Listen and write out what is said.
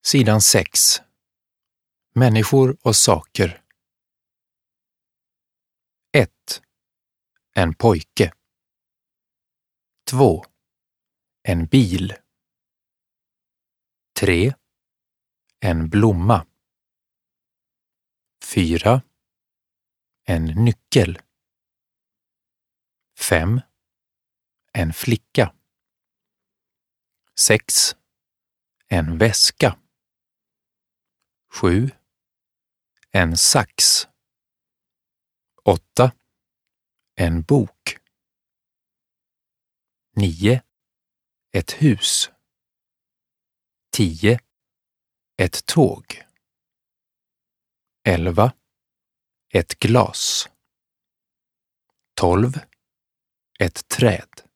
Sidan 6. Människor och saker. 1. En pojke. 2. En bil. 3. En blomma. 4. En nyckel. 5. En flicka. 6. En väska. 7. En sax. 8. En bok. 9. Ett hus. 10. Ett tåg. 11. Ett glas. 12. Ett träd.